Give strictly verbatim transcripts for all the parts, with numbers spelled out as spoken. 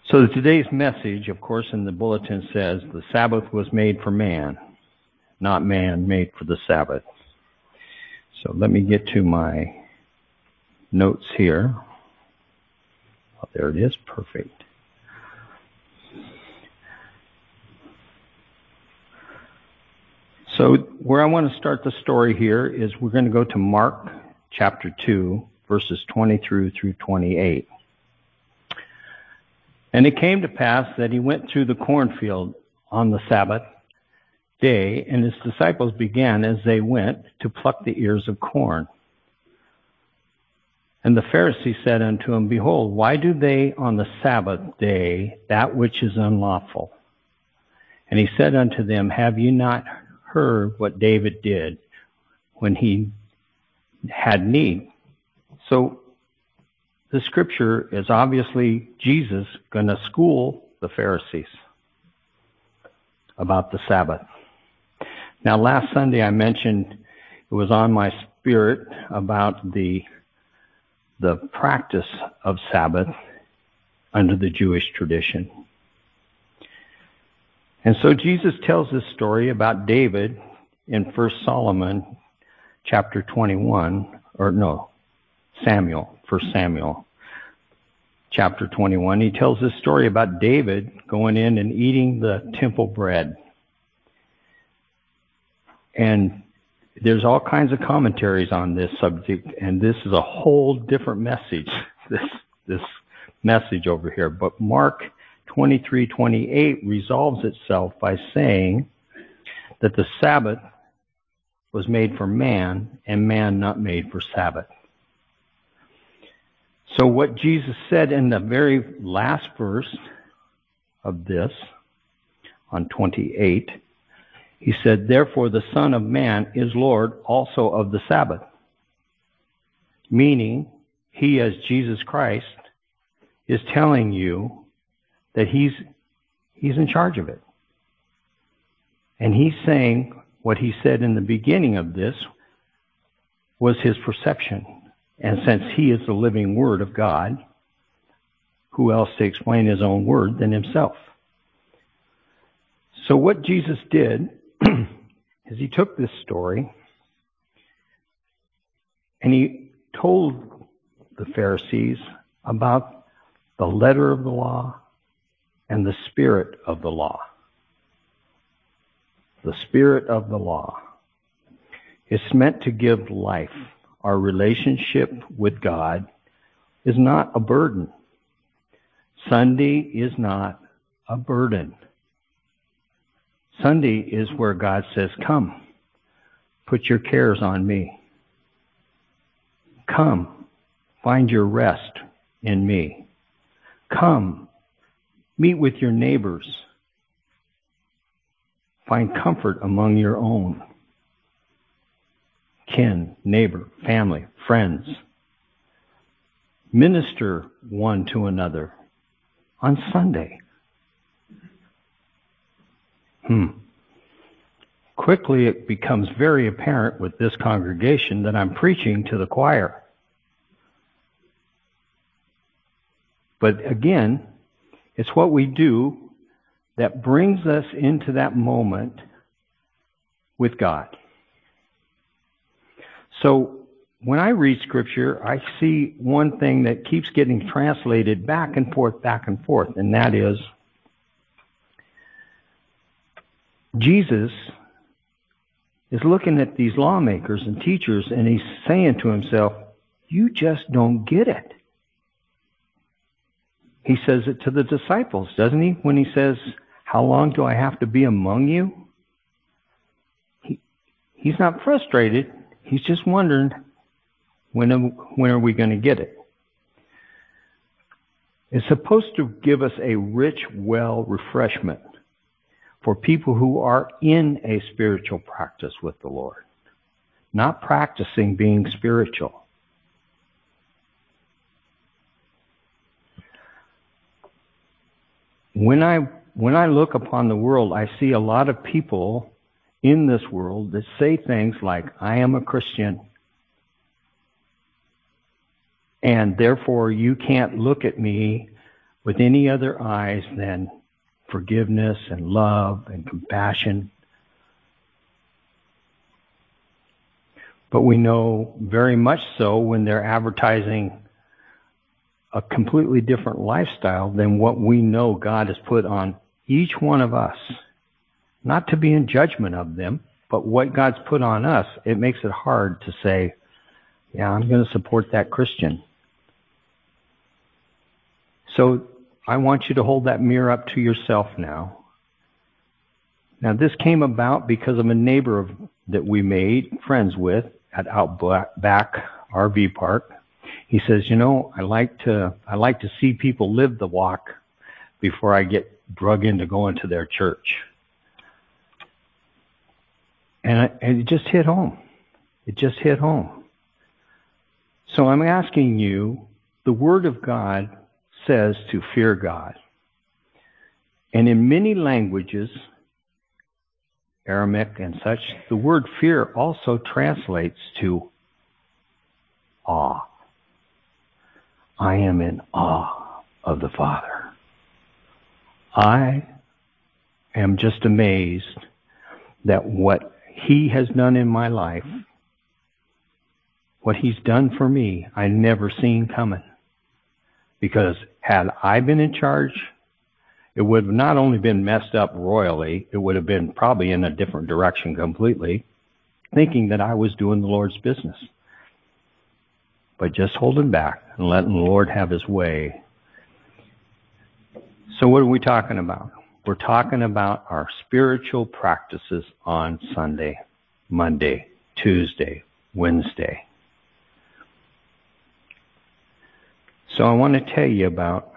So today's message, of course, in the bulletin says, the Sabbath was made for man, not man made for the Sabbath. So let me get to my notes here. Oh, there it is. Perfect. So where I want to start the story here is we're going to go to Mark chapter two, verses twenty-three through twenty-eight. And it came to pass that he went through the cornfield on the Sabbath day, and his disciples began as they went to pluck the ears of corn. And the Pharisees said unto him, Behold, why do they on the Sabbath day that which is unlawful? And he said unto them, Have you not heard what David did when he had need? So the scripture is obviously Jesus going to school the Pharisees about the Sabbath. Now, last Sunday I mentioned it was on my spirit about the the practice of Sabbath under the Jewish tradition. And so Jesus tells this story about David in First Solomon chapter twenty-one, or no, Samuel, First Samuel chapter twenty-one. He tells this story about David going in and eating the temple bread. And there's all kinds of commentaries on this subject, and this is a whole different message, this this message over here. But Mark twenty-three twenty-eight resolves itself by saying that the Sabbath was made for man, and man not made for Sabbath. So what Jesus said in the very last verse of this, on twenty-eight, he said, Therefore the Son of Man is Lord also of the Sabbath. Meaning, he as Jesus Christ is telling you that he's he's in charge of it. And he's saying what he said in the beginning of this was his perception. And since he is the living Word of God, who else to explain his own word than himself? So what Jesus did is he took this story and he told the Pharisees about the letter of the law and the spirit of the law. The spirit of the law. It's meant to give life. Our relationship with God is not a burden. Sunday is not a burden. Sunday is where God says, Come, put your cares on me. Come, find your rest in me. Come, meet with your neighbors. Find comfort among your own. Kin, neighbor, family, friends. Minister one to another on Sunday. Hmm. Quickly it becomes very apparent with this congregation that I'm preaching to the choir. But again, it's what we do that brings us into that moment with God. So when I read Scripture, I see one thing that keeps getting translated back and forth, back and forth, and that is Jesus is looking at these lawmakers and teachers, and he's saying to himself, you just don't get it. He says it to the disciples, doesn't he? When he says, how long do I have to be among you? He, he's not frustrated. He's just wondering, when are, when are we going to get it? It's supposed to give us a rich well refreshment for people who are in a spiritual practice with the Lord, not practicing being spiritual. When I when I look upon the world, I see a lot of people in this world that say things like, I am a Christian, and therefore you can't look at me with any other eyes than forgiveness and love and compassion. But we know very much so when they're advertising a completely different lifestyle than what we know God has put on each one of us. Not to be in judgment of them, but what God's put on us, it makes it hard to say, yeah, I'm going to support that Christian. So I want you to hold that mirror up to yourself now. Now this came about because of a neighbor of, that we made friends with at Outback R V Park. He says, you know, I like to I like to see people live the walk before I get drug into going to their church. And, I, and it just hit home. It just hit home. So I'm asking you, the Word of God says to fear God. And in many languages, Aramaic and such, the word fear also translates to awe. I am in awe of the Father. I am just amazed that what He has done in my life, what He's done for me, I never seen coming. Because had I been in charge, it would have not only been messed up royally, it would have been probably in a different direction completely, thinking that I was doing the Lord's business. But just holding back and letting the Lord have His way. So what are we talking about? We're talking about our spiritual practices on Sunday, Monday, Tuesday, Wednesday. So I want to tell you about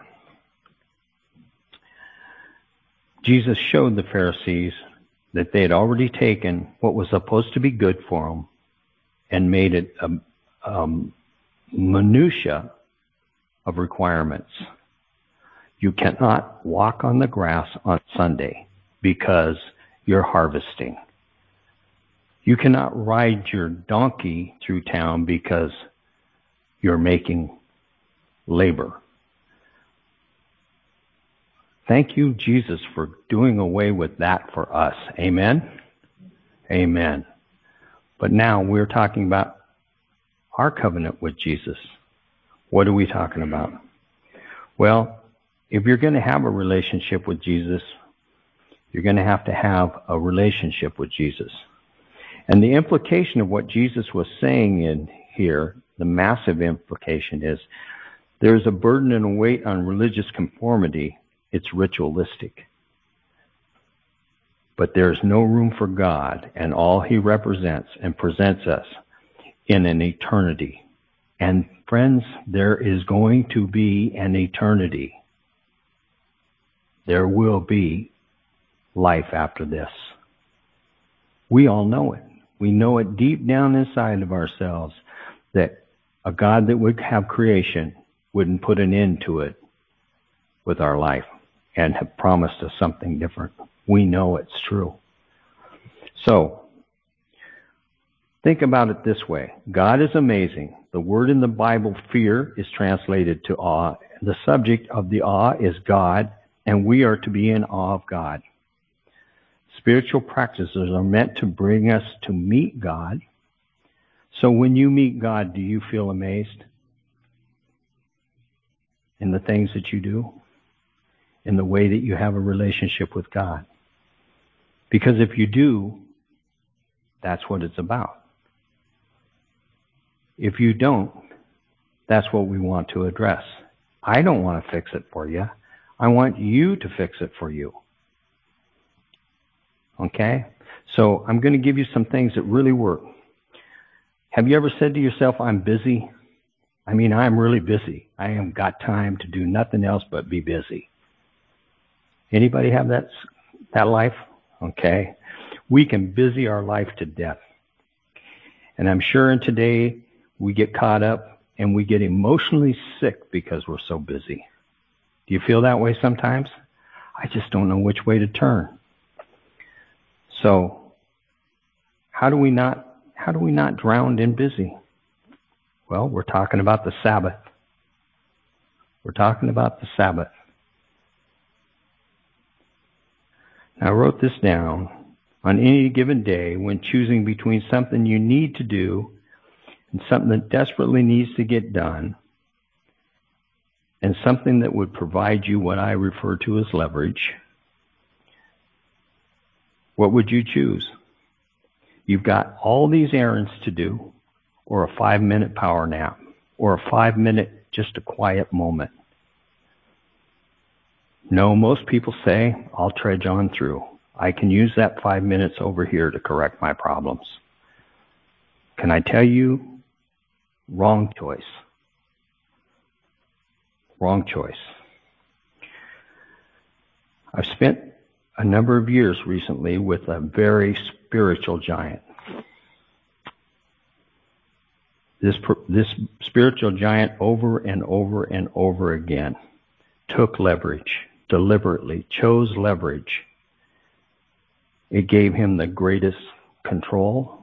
Jesus showed the Pharisees that they had already taken what was supposed to be good for them and made it a, a minutia of requirements. You cannot walk on the grass on Sunday because you're harvesting. You cannot ride your donkey through town because you're making labor. Thank you, Jesus, for doing away with that for us. Amen? Amen. But now we're talking about our covenant with Jesus. What are we talking about? Well, if you're going to have a relationship with Jesus, you're going to have to have a relationship with Jesus. And the implication of what Jesus was saying in here, the massive implication is, there's a burden and a weight on religious conformity. It's ritualistic. But there's no room for God and all He represents and presents us in an eternity. And friends, there is going to be an eternity. There will be life after this. We all know it. We know it deep down inside of ourselves that a God that would have creation wouldn't put an end to it with our life and have promised us something different. We know it's true. So, think about it this way. God is amazing. The word in the Bible, fear, is translated to awe. The subject of the awe is God, and we are to be in awe of God. Spiritual practices are meant to bring us to meet God. So when you meet God, do you feel amazed in the things that you do? In the way that you have a relationship with God? Because if you do, that's what it's about. If you don't, that's what we want to address. I don't want to fix it for you. I want you to fix it for you. Okay? So I'm going to give you some things that really work. Have you ever said to yourself, I'm busy? I mean, I'm really busy. I haven't got time to do nothing else but be busy. Anybody have that, that life? Okay. We can busy our life to death. And I'm sure in today we get caught up and we get emotionally sick because we're so busy. Do you feel that way sometimes? I just don't know which way to turn. So, how do we not, how do we not drown in busy? Well, we're talking about the Sabbath. We're talking about the Sabbath. I wrote this down. On any given day, when choosing between something you need to do and something that desperately needs to get done, and something that would provide you what I refer to as leverage, what would you choose? You've got all these errands to do, or a five-minute power nap, or a five-minute, just a quiet moment. No, most people say, I'll trudge on through. I can use that five minutes over here to correct my problems. Can I tell you? Wrong choice. Wrong choice. I've spent a number of years recently with a very spiritual giant. This, this spiritual giant over and over and over again took leverage, deliberately chose leverage. It gave him the greatest control.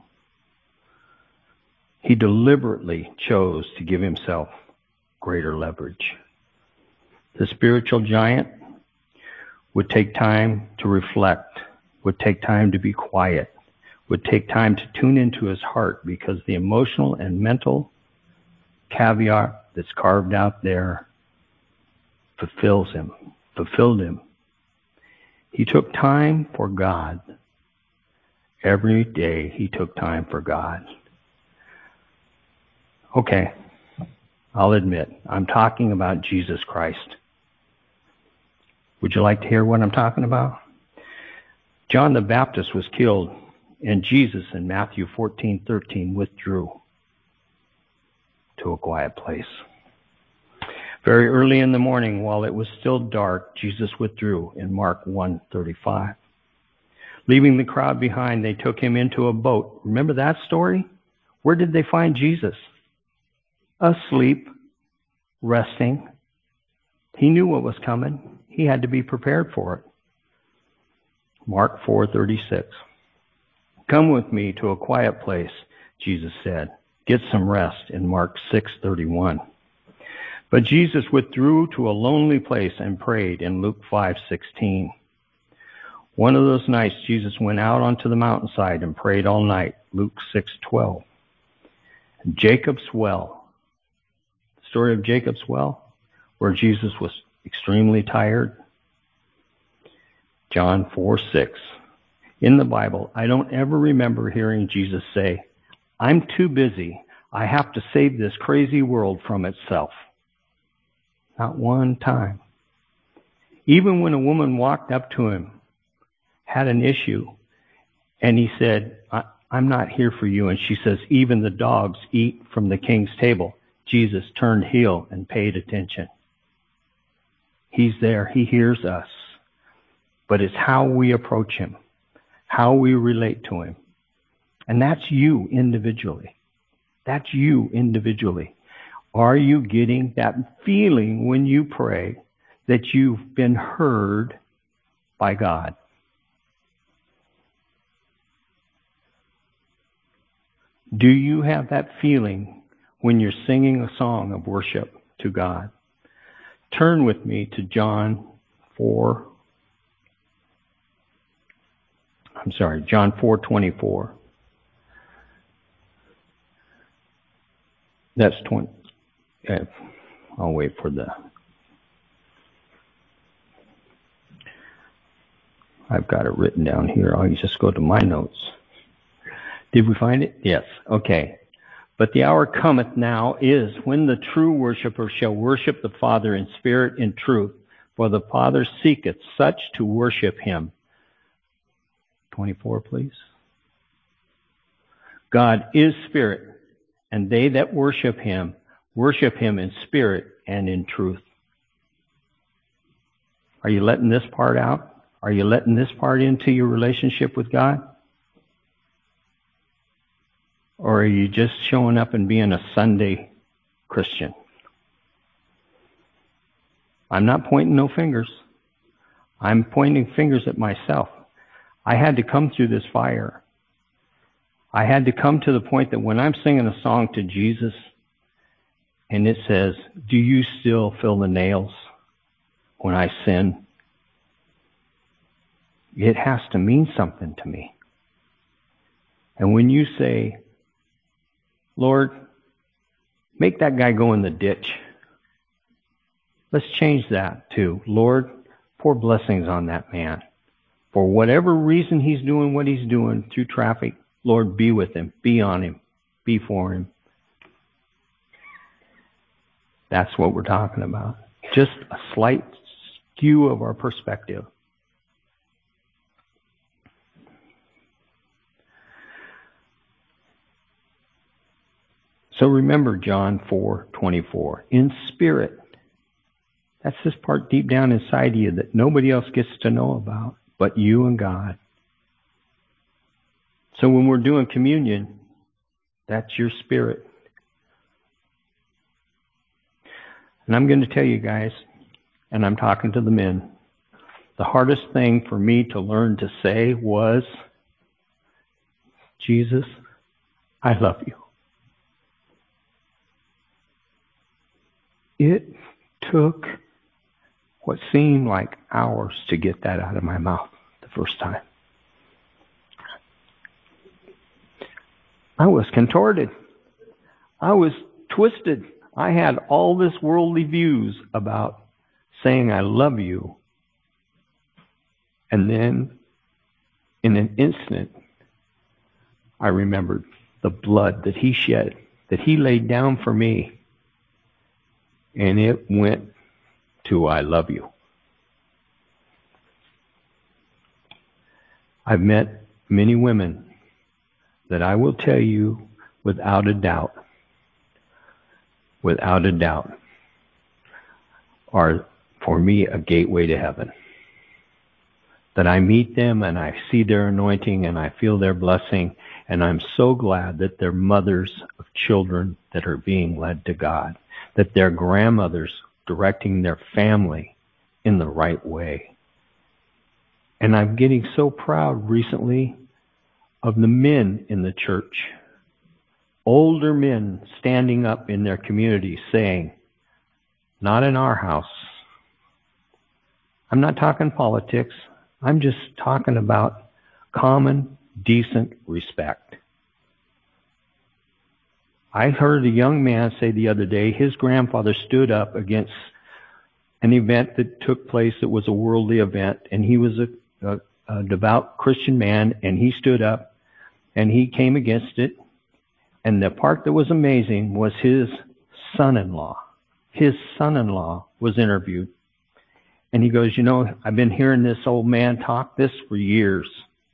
He deliberately chose to give himself greater leverage. The spiritual giant would take time to reflect, would take time to be quiet, would take time to tune into his heart, because the emotional and mental caveat that's carved out there fulfills him, fulfilled him. He took time for God. Every day he took time for God. Okay, I'll admit, I'm talking about Jesus Christ. Would you like to hear what I'm talking about? John the Baptist was killed, and Jesus in Matthew fourteen thirteen withdrew to a quiet place. Very early in the morning, while it was still dark, Jesus withdrew in Mark one thirty-five. Leaving the crowd behind, they took him into a boat. Remember that story? Where did they find Jesus? Asleep, resting. He knew what was coming. He had to be prepared for it. Mark four thirty-six. Come with me to a quiet place, Jesus said. Get some rest in Mark six thirty-one. But Jesus withdrew to a lonely place and prayed in Luke five sixteen. One of those nights, Jesus went out onto the mountainside and prayed all night, Luke six twelve. Jacob's well. The story of Jacob's well, where Jesus was extremely tired. John four six. In the Bible, I don't ever remember hearing Jesus say, I'm too busy. I have to save this crazy world from itself. Not one time. Even when a woman walked up to him, had an issue, and he said, I'm not here for you. And she says, even the dogs eat from the king's table. Jesus turned heel and paid attention. He's there. He hears us. But it's how we approach him, how we relate to him. And that's you individually. That's you individually. Are you getting that feeling when you pray that you've been heard by God? Do you have that feeling when you're singing a song of worship to God? Turn with me to John four. I'm sorry, John four twenty-four. That's twenty. Uh, I'll wait for the. I've got it written down here. I'll just go to my notes. Did we find it? Yes. Okay. But the hour cometh now is when the true worshiper shall worship the Father in spirit and truth, for the Father seeketh such to worship him. twenty-four, please. God is spirit, and they that worship him, worship him in spirit and in truth. Are you letting this part out? Are you letting this part into your relationship with God? Or are you just showing up and being a Sunday Christian? I'm not pointing no fingers. I'm pointing fingers at myself. I had to come through this fire. I had to come to the point that when I'm singing a song to Jesus and it says, do you still feel the nails when I sin? it has to mean something to me. And when you say, Lord, make that guy go in the ditch, let's change that to, Lord, pour blessings on that man. For whatever reason he's doing what he's doing through traffic, Lord, be with him, be on him, be for him. That's what we're talking about. Just a slight skew of our perspective. So remember John four twenty-four. In spirit. That's this part deep down inside you that nobody else gets to know about but you and God. So when we're doing communion, that's your spirit. And I'm going to tell you guys, and I'm talking to the men, the hardest thing for me to learn to say was, Jesus, I love you. It took what seemed like hours to get that out of my mouth the first time. I was contorted. I was twisted. I had all this worldly views about saying I love you. And then, in an instant, I remembered the blood that he shed, that he laid down for me. And it went to I love you. I've met many women that I will tell you without a doubt, without a doubt, are for me a gateway to heaven. That I meet them and I see their anointing and I feel their blessing, and I'm so glad that they're mothers of children that are being led to God, that they're grandmothers directing their family in the right way. And I'm getting so proud recently of the men in the church, older men standing up in their community saying, not in our house. I'm not talking politics. I'm just talking about common, decent respect. I heard a young man say the other day his grandfather stood up against an event that took place that was a worldly event, and he was a, a, a devout Christian man, and he stood up and he came against it. And the part that was amazing was his son-in-law. His son-in-law was interviewed. And he goes, you know, I've been hearing this old man talk this for years.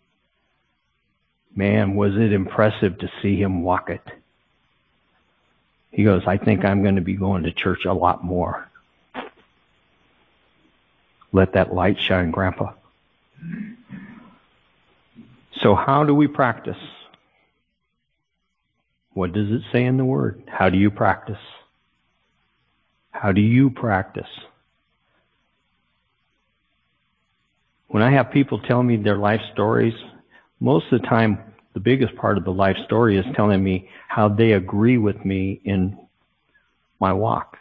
Man, was it impressive to see him walk it. He goes, I think I'm going to be going to church a lot more. Let that light shine, Grandpa. So how do we practice? What does it say in the Word? How do you practice? How do you practice? When I have people tell me their life stories, most of the time, the biggest part of the life story is telling me how they agree with me in my walk.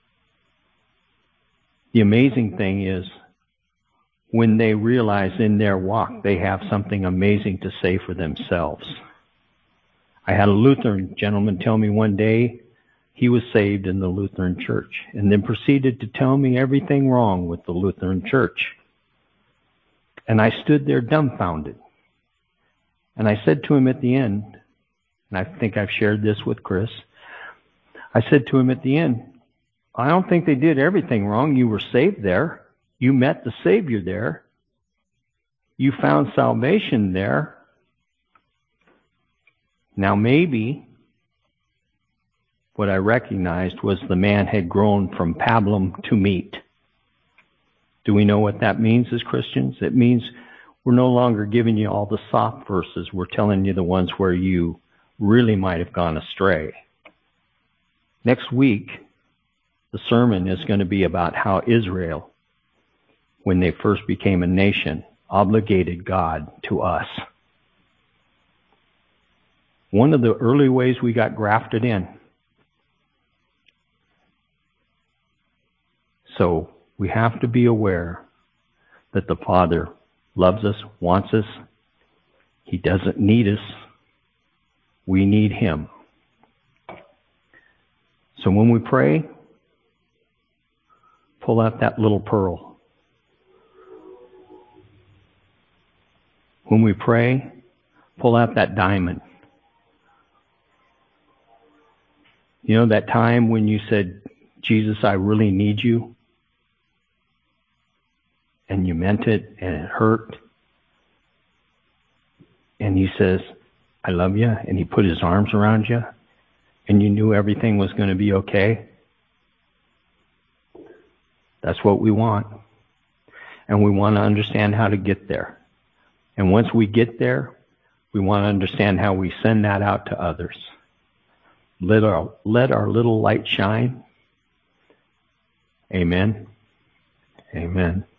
The amazing thing is, when they realize in their walk they have something amazing to say for themselves. I had a Lutheran gentleman tell me one day he was saved in the Lutheran church, and then proceeded to tell me everything wrong with the Lutheran church. And I stood there dumbfounded. And I said to him at the end, and I think I've shared this with Chris, I said to him at the end, I don't think they did everything wrong. You were saved there. You met the Savior there. You found salvation there. Now maybe what I recognized was the man had grown from pablum to meat. Do we know what that means as Christians? It means we're no longer giving you all the soft verses. We're telling you the ones where you really might have gone astray. Next week, the sermon is going to be about how Israel, when they first became a nation, obligated God to us. One of the early ways we got grafted in. So we have to be aware that the Father loves us, wants us. He doesn't need us. We need him. So when we pray, pull out that little pearl. When we pray, pull out that diamond. You know that time when you said, Jesus, I really need you? And you meant it, and it hurt. And he says, I love you. And he put his arms around you. And you knew everything was going to be okay. That's what we want. And we want to understand how to get there. And once we get there, we want to understand how we send that out to others. Let our, let our little light shine. Amen. Amen.